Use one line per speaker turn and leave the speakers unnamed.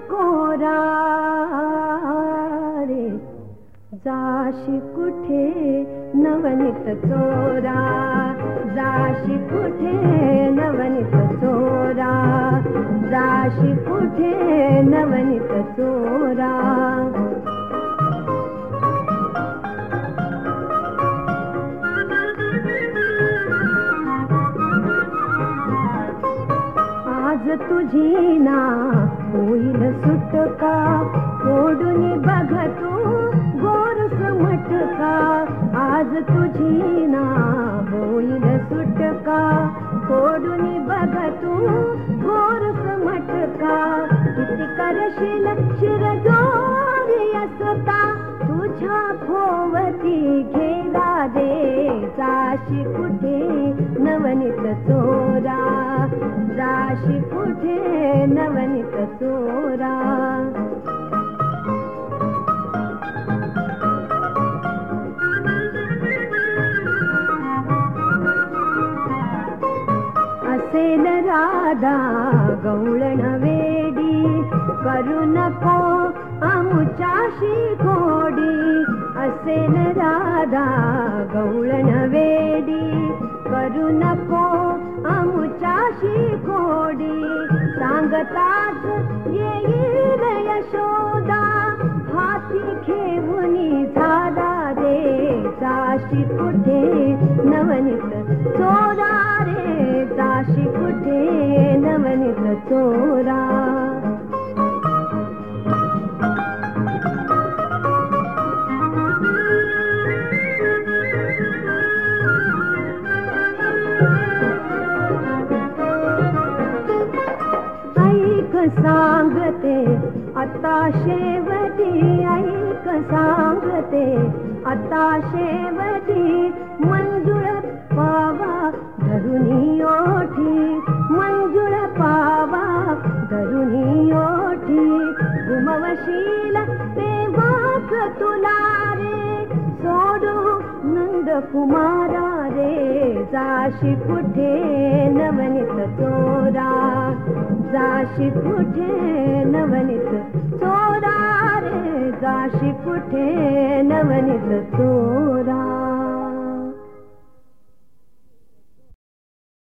कोरा रे, जाशी कुठे नवनीत चोरा, जाशी कुठे नवनीत चोरा, जाशी कुठे नवनीत चोरा. आज तुझी ना होईल सुटका, फोडून बघ तू गोरस मटका. आज तुझी ना होईल सुटका, फोडून बघ तू गोरस मटका. किती करशील शिरजोरी असता, तुझ्या भोवती घेला दे. जाशी कुठे नवनीत चोरा, जाशी कुठे नवनीत चोरा. असेल राधा गवळण वेडी, करू नको आमुच्याशी खोडी. असेल राधा गवळण वेडी, करू नको आमुच्याशी खोडी. सांगतात येईल यशोदा, हाती घेऊनी झाला रे. जाशी कुठे नवनीत चोरा रे, जाशी कुठे नवनीत चोरा. ऐक सांगते आता शेवटी, ऐक सांगते आता शेवटी. मंजुळ पावा धरुनी ओठी, मंजुळ पावा धरुनी ओठी. गुमवशील तेव्हाच तुला रे, सोडू नंद कुमारा रे. जाशी कुठे नवनीत चोरा, जाशी कुठे नवनीत चोरा रे, जाशी कुठे नवनीत चोरा.